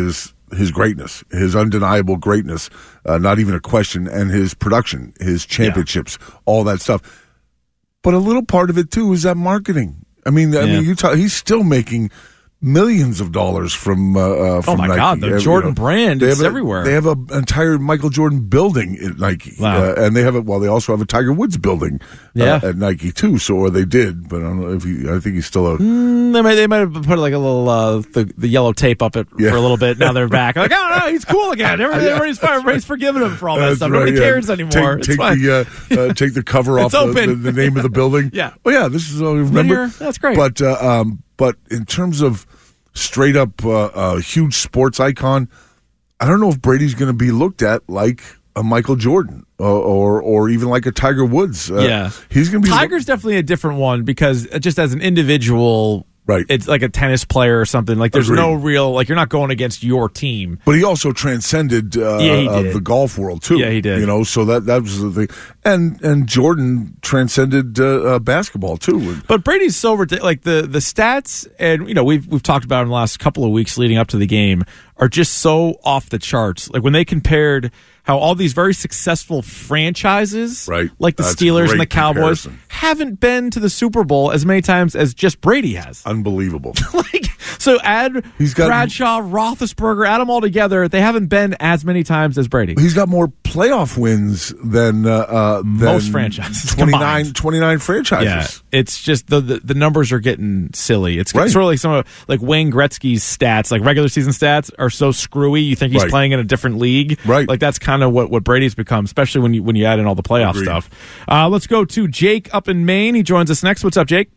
his greatness, his undeniable greatness, uh, not even a question, and his production, his championships, yeah. all that stuff. But a little part of it too is that marketing. I mean, I yeah. mean, you talk, he's still making millions of dollars from uh, uh, from oh my Nike. God, the uh, Jordan you know, brand is everywhere. They have an entire Michael Jordan building at Nike, wow. uh, and they have a well. They also have a Tiger Woods building uh, yeah. at Nike too. So, or they did, but I don't know if he. I think he's still a. Mm, they might they might have put like a little uh, the the yellow tape up it yeah. for a little bit. Now they're back. Like, oh no, he's cool again. Everybody, everybody's fine. Everybody's forgiving him for all that That's stuff. right, Nobody yeah. cares anymore. Take, take the uh, uh, take the cover off the, the, the name of the building. yeah. Oh yeah, this is uh, remember. Here, that's great. But uh, um, but in terms of straight up uh, uh, huge sports icon, I don't know if Brady's going to be looked at like a Michael Jordan uh, or or even like a Tiger Woods. Uh, yeah, he's going to be. Tiger's lo- definitely a different one because just as an individual, right? It's like a tennis player or something. Like there's Agreed. no real like you're not going against your team. But he also transcended uh, yeah, he uh, did. the golf world too. Yeah, he did. You know, so that that was the thing. And and Jordan transcended uh, uh, basketball too. But Brady's so ridiculous. Like the the stats, and you know we've we've talked about in the last couple of weeks leading up to the game, are just so off the charts. Like when they compared how all these very successful franchises, right. like the That's Steelers and the Cowboys, comparison. haven't been to the Super Bowl as many times as just Brady has. Unbelievable. like so, add he's got, Bradshaw, Roethlisberger, add them all together. They haven't been as many times as Brady. He's got more playoff wins than uh, uh, than most franchises. twenty-nine, twenty-nine franchises. Yeah, it's just the, the the numbers are getting silly. It's right. sort of like some of like Wayne Gretzky's stats, like regular season stats, are so screwy. You think he's right. playing in a different league, right? Like that's kind of what, what Brady's become, especially when you when you add in all the playoff Agreed. stuff. Uh, let's go to Jake up in Maine. He joins us next. What's up, Jake?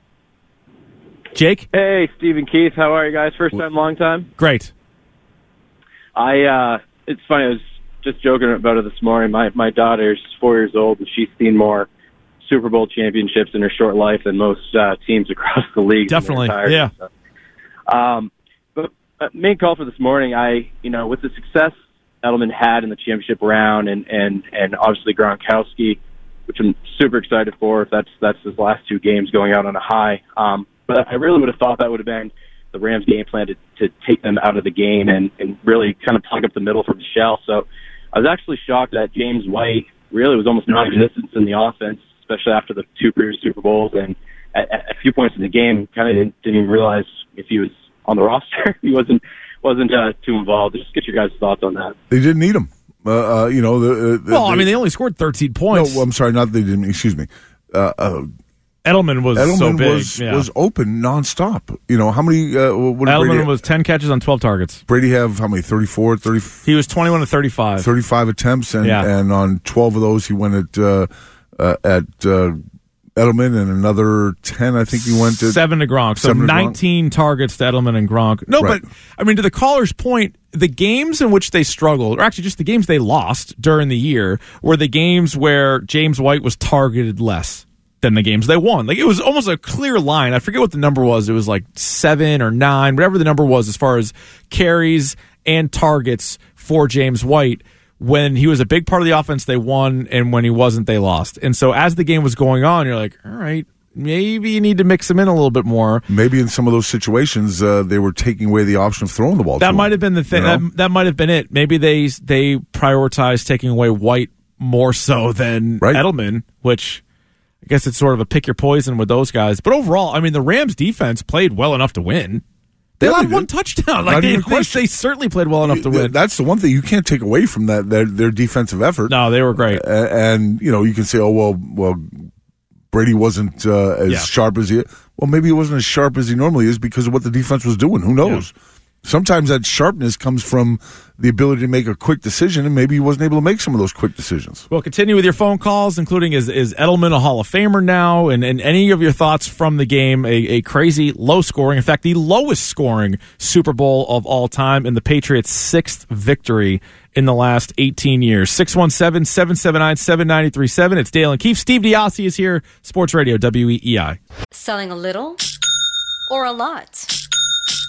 Jake? Hey, Steve and Keith. How are you guys? First time, long time? Great. I, uh, it's funny. I was just joking about it this morning. My, my daughter's four years old, and she's seen more Super Bowl championships in her short life than most uh, teams across the league. Definitely, yeah. So, um, but uh, main call for this morning, I, you know, with the success Edelman had in the championship round and, and, and obviously Gronkowski, which I'm super excited for if that's, that's his last two games going out on a high. Um, But I really would have thought that would have been the Rams' game plan to, to take them out of the game and, and really kind of plug up the middle for Michelle. So I was actually shocked that James White really was almost non-existent in the offense, especially after the two previous Super Bowls. And at, at a few points in the game, kind of didn't, didn't even realize if he was on the roster. he wasn't wasn't uh, too involved. Just get your guys' thoughts on that. They didn't need him. Uh, uh, you know, the, uh, the, well, the, I mean, they only scored thirteen points. No, I'm sorry, not they didn't. Excuse me. Uh, uh, Edelman was Edelman so big. was yeah. was open nonstop. You know how many? Uh, what did Edelman Brady, was ten catches on twelve targets. Brady have how many? thirty-four, thirty He was twenty-one to thirty-five. thirty-five attempts, and yeah. and on twelve of those he went at uh, uh, at uh, Edelman, and another ten. I think he went at seven to Gronk. So to nineteen Gronk. targets to Edelman and Gronk. No, right. but I mean, to the caller's point, the games in which they struggled, or actually just the games they lost during the year, were the games where James White was targeted less than the games they won. Like it was almost a clear line. I forget what the number was. It was like seven or nine, whatever the number was, as far as carries and targets for James White. When he was a big part of the offense, they won, and when he wasn't, they lost. And so as the game was going on, you're like, all right, maybe you need to mix him in a little bit more. Maybe in some of those situations, uh, they were taking away the option of throwing the ball. That to might him, have been the thing. you know? That, that might have been it. Maybe they they prioritized taking away White more so than right. Edelman, which I guess it's sort of a pick your poison with those guys. But overall, I mean, the Rams defense played well enough to win. They Yeah, allowed they one did. touchdown. Not Like they, even a they, question. they certainly played well enough to win. That's the one thing you can't take away from that their, their defensive effort. No, they were great. Uh, and you know, you can say, "Oh well, well, Brady wasn't uh, as Yeah. sharp as he." Well, maybe he wasn't as sharp as he normally is because of what the defense was doing. Who knows? Yeah. Sometimes that sharpness comes from the ability to make a quick decision, and maybe he wasn't able to make some of those quick decisions. We'll continue with your phone calls, including is, is Edelman a Hall of Famer now? And, and any of your thoughts from the game, a, a crazy low scoring, in fact, the lowest scoring Super Bowl of all time, and the Patriots' sixth victory in the last eighteen years. six one seven, seven seven nine, seven nine three seven. It's Dale and Keefe. Steve Diassi is here, Sports Radio, W E E I. Selling a little or a lot?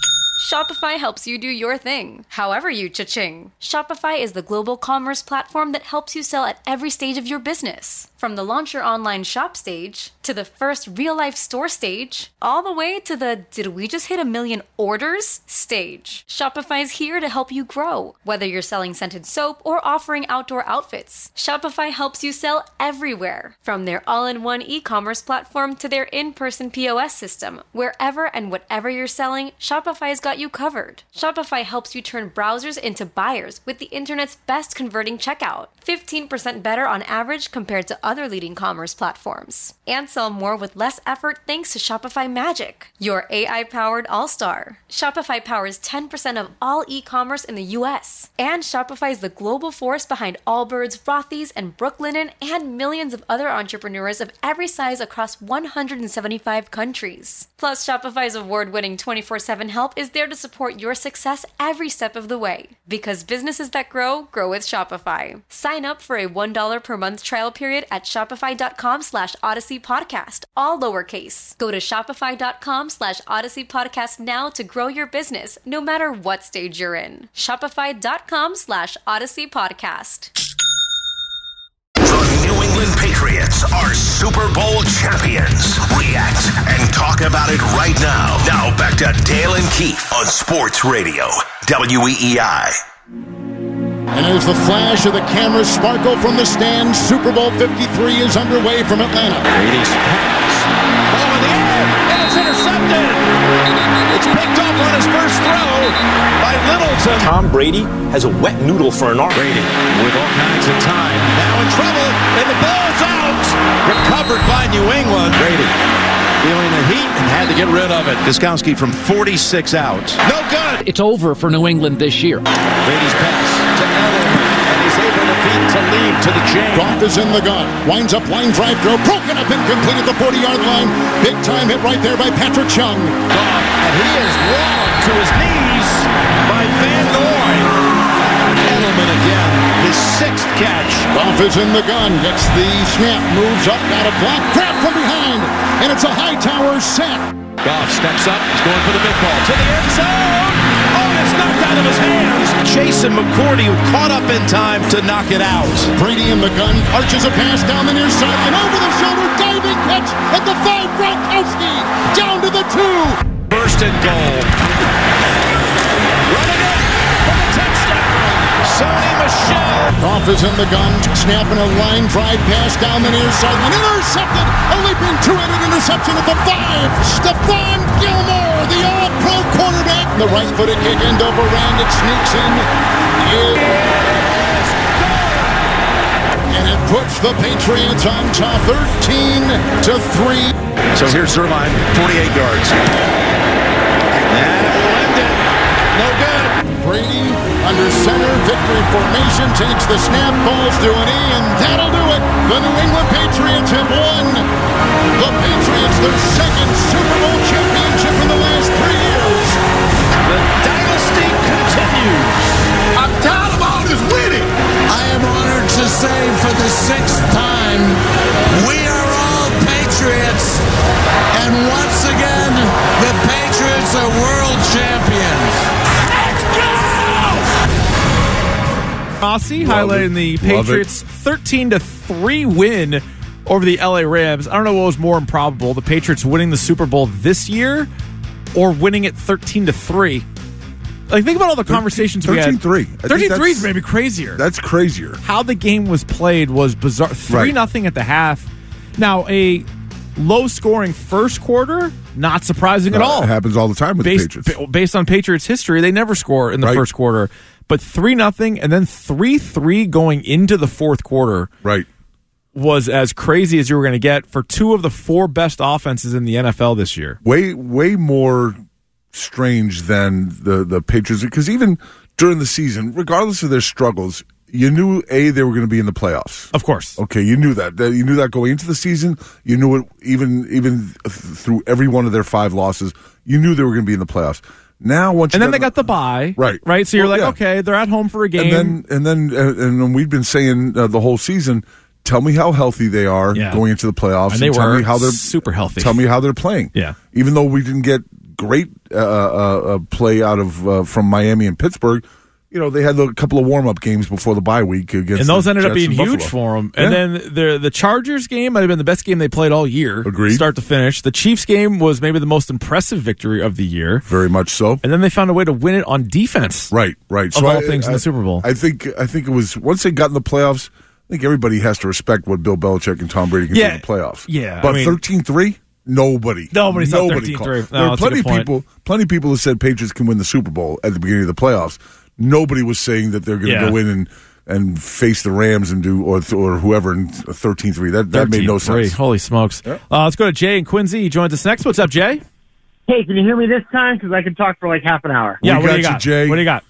Shopify helps you do your thing, however you cha-ching. Shopify is the global commerce platform that helps you sell at every stage of your business. From the launch your online shop stage, to the first real-life store stage, all the way to the did we just hit a million orders stage. Shopify's here to help you grow. Whether you're selling scented soap or offering outdoor outfits, Shopify helps you sell everywhere. From their all-in-one e-commerce platform to their in-person P O S system, wherever and whatever you're selling, Shopify's got you covered. Shopify helps you turn browsers into buyers with the internet's best converting checkout. fifteen percent better on average compared to other leading commerce platforms. And sell more with less effort thanks to Shopify Magic, your A I-powered all-star. Shopify powers ten percent of all e-commerce in the U S. And Shopify is the global force behind Allbirds, Rothy's, and Brooklinen, and millions of other entrepreneurs of every size across one hundred seventy-five countries. Plus, Shopify's award-winning twenty-four seven help is there to support your success every step of the way. Because businesses that grow, grow with Shopify. Sign up for a one dollar per month trial period at shopify.com slash Odyssey Podcast, all lowercase. Go to shopify.com slash Odyssey Podcast now to grow your business, no matter what stage you're in. Shopify.com slash Odyssey Podcast. The New England Patriots are Super Bowl champions. React and talk about it right now. Now back to Dale and Keith on Sports Radio, W E E I. And as the flash of the cameras sparkle from the stands, Super Bowl fifty-three is underway from Atlanta. Brady's pass. Ball in the air, and it's intercepted. It's picked off on his first throw by Littleton. Tom Brady has a wet noodle for an arm. Brady with all kinds of time. Now in trouble, and the ball's out. Recovered by New England. Brady feeling the heat and had to get rid of it. Gostkowski from forty-six outs. No good. It's over for New England this year. Brady's pass to Edelman, and he's able to beat Talib to the chain. Goff is in the gun. Winds up line drive throw. Broken up incomplete at the forty-yard line. Big time hit right there by Patrick Chung. Goff, and he is wrong to his knees by Van Noy. Edelman again, his sixth catch. Goff is in the gun. Gets the snap. Moves up. Got a block. Grab from behind. And it's a Hightower sack. Goff steps up. He's going for the big ball. To the end zone. Oh, it's knocked out of his hands. Jason McCourty, who caught up in time to knock it out. Brady in the gun. Arches a pass down the near side. And over the shoulder. Diving catch at the five. Gronkowski. Down to the two. First and goal. Running it for the touchdown. Sony Michel. Goff is in the gun. Snapping a line drive pass down the near side. And intercepted. A leaping two-handed interception at the five. Stephon Gilmore, the all-pro quarterback. The right-footed kick end over round. It sneaks in. Yes. And it puts the Patriots on top thirteen to three. So here's Zerline, forty-eight yards. And it will end it. No good. Brady under center, victory formation, takes the snap, balls to an E, and that'll do it. The New England Patriots have won. The Patriots, their second Super Bowl championship in the last three years. The dynasty continues. I'm tired of all this winning. I am honored to say for the sixth time, we are all Patriots. And once again, the Patriots are world champions. Rossi highlighting the Patriots' thirteen to three win over the L A Rams. I don't know what was more improbable, the Patriots winning the Super Bowl this year or winning it thirteen to three. Like, think about all the conversations we had. thirteen three. thirteen three is maybe crazier. That's crazier. How the game was played was bizarre. three nothing at the half. Now, a low-scoring first quarter, not surprising no, at all. It happens all the time with based, the Patriots. Based on Patriots history, they never score in the right. first quarter. But three nothing and then three three going into the fourth quarter right. was as crazy as you were going to get for two of the four best offenses in the N F L this year. Way, way more strange than the, the Patriots, because even during the season, regardless of their struggles, you knew, A, they were going to be in the playoffs. Of course. Okay, you knew that. You knew that going into the season. You knew it even even through every one of their five losses. You knew they were going to be in the playoffs. Now, once and you then got they got the bye, right? Right. So you're well, like, yeah. okay, they're at home for a game, and then and then uh, and then we've been saying uh, the whole season. Tell me how healthy they are yeah. going into the playoffs, and they and tell were me how they're super healthy. Tell me how they're playing. Yeah. Even though we didn't get great uh, uh, play out of uh, from Miami and Pittsburgh, you know, they had a couple of warm-up games before the bye week against and those the ended Jets up being and huge Buffalo. for them. Yeah. And then the the Chargers game might have been the best game they played all year, Agreed. start to finish. The Chiefs game was maybe the most impressive victory of the year, very much so. And then they found a way to win it on defense, right, right. Of so all I, things I, in the Super Bowl. I think I think it was once they got in the playoffs. I think everybody has to respect what Bill Belichick and Tom Brady can Yeah. do in the playoffs. Yeah, but I mean- thirteen three. Nobody. Nobody saw Nobody thirteen called. three. No, There are that's a plenty good point. people. Plenty of people who said Patriots can win the Super Bowl at the beginning of the playoffs. Nobody was saying that they're going to Yeah. go in and, and face the Rams and do or or whoever in thirteen three. That that made no thirteen three. sense. Holy smokes! Yeah. Uh, let's go to Jay and Quincy. He joins us next. What's up, Jay? Hey, can you hear me this time? Because I can talk for like half an hour. Yeah, We what do got you you, got? Jay. What do you got?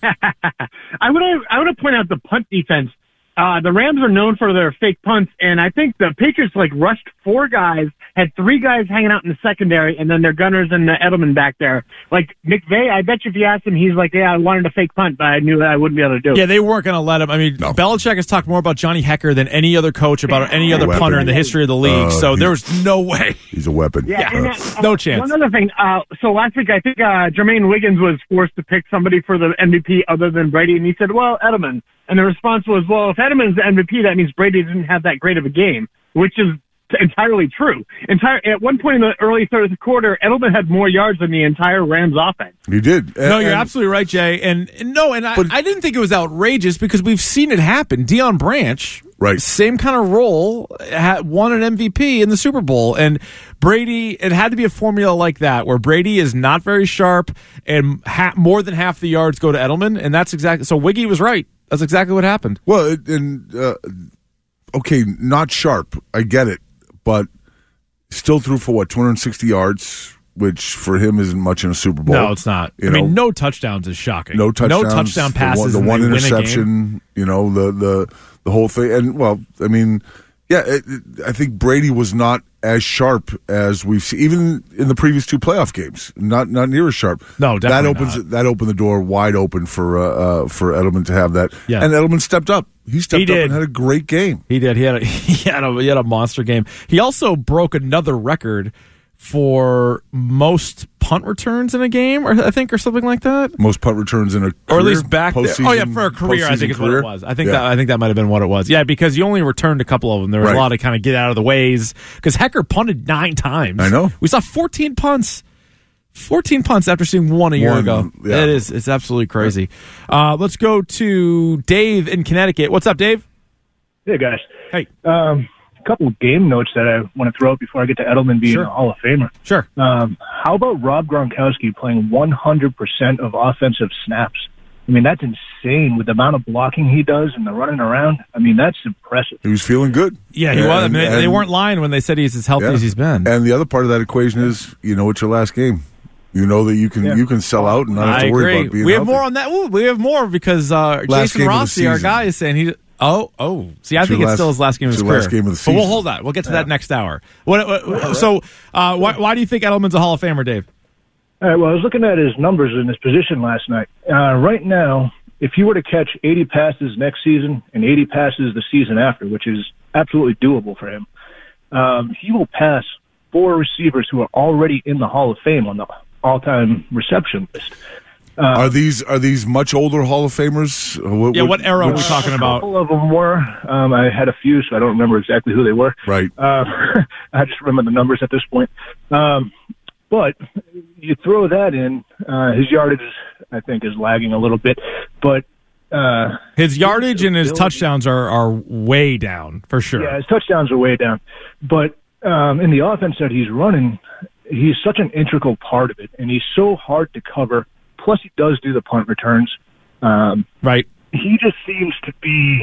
I want to I want to point out the punt defense. Uh, the Rams are known for their fake punts, and I think the Patriots like rushed four guys, had three guys hanging out in the secondary, and then their gunners and the Edelman back there. Like McVay, I bet you if you asked him, he's like, "Yeah, I wanted a fake punt, but I knew that I wouldn't be able to do it." Yeah, they weren't going to let him. I mean, No. Belichick has talked more about Johnny Hecker than any other coach about any other Weapon. punter in the history of the league. Uh, so he- there was no way. He's a weapon. Yeah, and Uh, that, no uh, chance. One other thing. Uh, so last week, I think uh, Jermaine Wiggins was forced to pick somebody for the M V P other than Brady, and he said, "Well, Edelman." And the response was, "Well, if Edelman's the M V P, that means Brady didn't have that great of a game," which is entirely true. Entire at one point in the early third quarter, Edelman had more yards than the entire Rams offense. he did. No, And- you're and- absolutely right, Jay. And, and no, and I, But- I didn't think it was outrageous because we've seen it happen. Deion Branch, Right. same kind of role, had, won an M V P in the Super Bowl. And Brady, it had to be a formula like that where Brady is not very sharp and ha- more than half the yards go to Edelman. And that's exactly, so Wiggy was right. That's exactly what happened. Well, it, and uh, okay, not sharp. I get it, but still threw for what two hundred sixty yards, which for him isn't much in a Super Bowl. No, it's not. You I know, mean, no touchdowns is shocking. no touchdowns, No touchdown passes. The and one, the they one win a game. interception. You know, the the the whole thing. And well, I mean, yeah, it, it, I think Brady was not as sharp as we've seen, even in the previous two playoff games. Not not near as sharp. No, that definitely opens not. that opened the door wide open for uh, uh, for Edelman to have that. Yeah. And Edelman stepped up. He stepped He up did. and had a great game. He did. He had a he had a he had a monster game. He also broke another record for most punt returns in a game, or I think, or something like that, Most punt returns in a career, or at least back there. Oh yeah, postseason- for a career, I think postseason is career. what it was. I think Yeah. that I think that might have been what it was. Yeah, because you only returned a couple of them. There was Right. a lot of kind of get out of the ways because Hecker punted nine times. I know. We saw fourteen punts. fourteen punts after seeing one a year One, ago. yeah. It is. It's absolutely crazy. Uh, let's go to Dave in Connecticut. What's up, Dave? Hey, guys. Hey. Um, a couple of game notes that I want to throw out before I get to Edelman being Sure. a Hall of Famer. Sure. Um, how about Rob Gronkowski playing one hundred percent of offensive snaps? I mean, that's insane with the amount of blocking he does and the running around. I mean, that's impressive. He was feeling good. Yeah, he was. I And- mean, they and- weren't lying when they said he's as healthy Yeah. as he's been. And the other part of that equation is, you know, it's your last game. You know that you can Yeah. you can sell out and not have I to worry agree. about being we have healthy. more on that. Ooh, we have more because uh, Last Jason game of the Rossi, our season. guy, is saying he. Oh, oh. See, I It's think your it's last- still his last game of it's his your career. last game of the But we'll season. hold that. We'll get to Yeah. that next hour. What, what, so, uh, why, why do you think Edelman's a Hall of Famer, Dave? All right, well, I was looking at his numbers in his position last night. Uh, right now, if he were to catch eighty passes next season and eighty passes the season after, which is absolutely doable for him, um, he will pass four receivers who are already in the Hall of Fame on the all-time reception list. Uh, are these are these much older Hall of Famers? Uh, What, Yeah, what era are we which- talking a about? couple of them were. Um, I had a few, so I don't remember exactly who they were. Right. Uh, I just remember the numbers at this point. Um, but you throw that in, uh, his yardage, I think, is lagging a little bit. But uh, His yardage and his ability- touchdowns are, are way down, for sure. yeah, his touchdowns are way down. But um, in the offense that he's running, he's such an integral part of it, and he's so hard to cover. Plus, he does do the punt returns. Um, Right. he just seems to be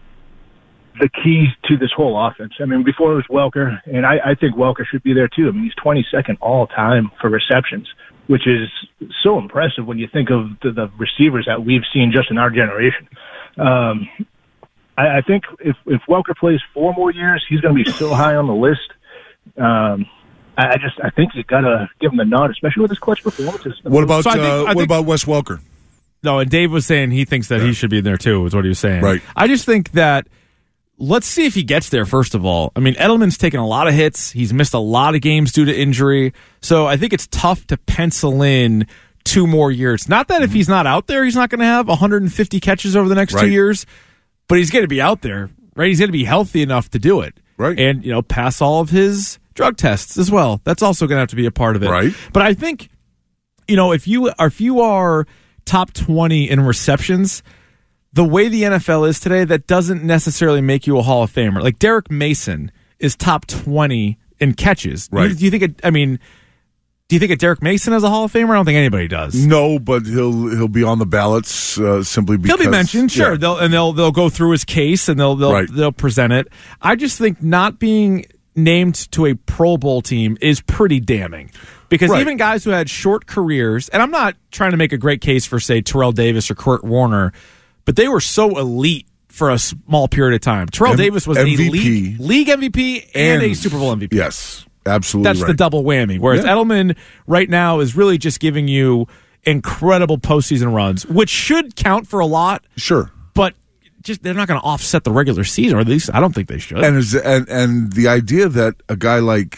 the key to this whole offense. I mean, before it was Welker, and I, I think Welker should be there too. I mean, he's twenty-second all time for receptions, which is so impressive when you think of the, the receivers that we've seen just in our generation. Um, I, I think if, if Welker plays four more years, he's going to be so high on the list. Um, I I just I think you got to give him the nod, especially with his clutch performances. What about So I think- uh, I what think- about Wes Welker? No, and Dave was saying he thinks that he should be in there too, is what he was saying. Right. I just think that let's see if he gets there, first of all. I mean, Edelman's taken a lot of hits. He's missed a lot of games due to injury. So I think it's tough to pencil in two more years. Not that if he's not out there, he's not going to have one hundred fifty catches over the next Right. two years, but he's going to be out there, right? He's going to be healthy enough to do it. Right. And, you know, pass all of his drug tests as well. That's also going to have to be a part of it. Right. But I think, you know, if you are, if you are top twenty in receptions, the way the N F L is today, that doesn't necessarily make you a Hall of Famer. Like Derek Mason is top twenty in catches. Right. Do you, do you think it, I mean, do you think a Derek Mason is a Hall of Famer? I don't think anybody does. No, but he'll he'll be on the ballots uh, simply because He'll be mentioned, sure. Yeah. They'll and they'll they'll go through his case and they'll they'll Right. they'll present it. I just think not being named to a Pro Bowl team is pretty damning. Because Right. even guys who had short careers, and I'm not trying to make a great case for, say, Terrell Davis or Kurt Warner, but they were so elite for a small period of time. Terrell M- Davis was M V P. an elite league M V P and, And- a Super Bowl M V P. Yes, absolutely. That's right. the double whammy. Whereas Yeah. Edelman right now is really just giving you incredible postseason runs, which should count for a lot. Sure. But just they're not going to offset the regular season, or at least I don't think they should. And, is, and and the idea that a guy like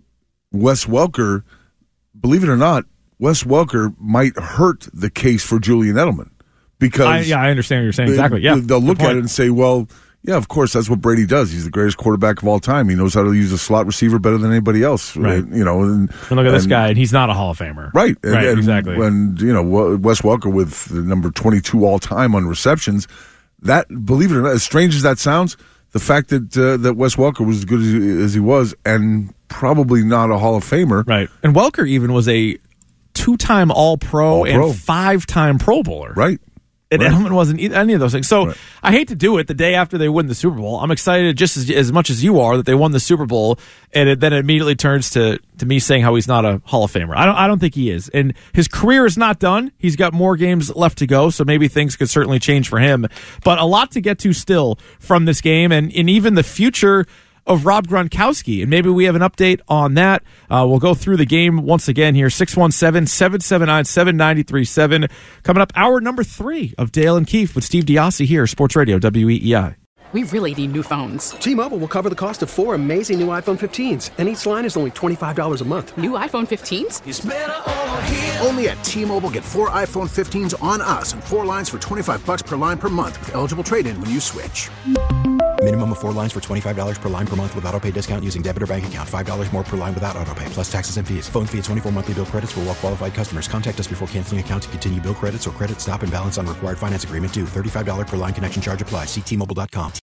Wes Welker, believe it or not, Wes Welker might hurt the case for Julian Edelman because I, yeah, I understand what you're saying. they- Exactly. Yeah, they'll look Good at point. it and say, well, yeah, of course, that's what Brady does. He's the greatest quarterback of all time. He knows how to use a slot receiver better than anybody else. Right. Uh, You know, and, And look at this and- guy, and he's not a Hall of Famer. Right. And, right. and exactly. When, you know, Wes Welker with the number twenty-two all time on receptions, that, believe it or not, as strange as that sounds, the fact that uh, that Wes Welker was as good as he, as he was and probably not a Hall of Famer. Right. And Welker even was a two-time All-Pro, All-Pro. and five-time Pro Bowler. Right. And Right. Edelman wasn't e- any of those things. So I hate to do it the day after they win the Super Bowl. I'm excited just as, as much as you are that they won the Super Bowl, and it, then it immediately turns to, to me saying how he's not a Hall of Famer. I don't I don't think he is. And his career is not done. He's got more games left to go, so maybe things could certainly change for him. But a lot to get to still from this game, and, and even the future of Rob Gronkowski, and maybe we have an update on that. Uh, we'll go through the game once again here, six one seven, seven seven nine, seven nine three seven. Coming up, hour number three of Dale and Keefe with Steve Diassi here, Sports Radio, W E E I. We really need new phones. T-Mobile will cover the cost of four amazing new iPhone fifteens, and each line is only twenty-five dollars a month. New iPhone fifteens? It's better over here. Only at T-Mobile, get four iPhone fifteens on us and four lines for twenty-five bucks per line per month with eligible trade-in when you switch. Minimum of four lines for twenty-five dollars per line per month with auto pay discount using debit or bank account. five dollars more per line without auto pay, plus taxes and fees. Phone fee at twenty-four monthly bill credits for well-qualified customers. Contact us before canceling account to continue bill credits or credit stop and balance on required finance agreement due. thirty-five dollars per line connection charge applies. See T Mobile dot com.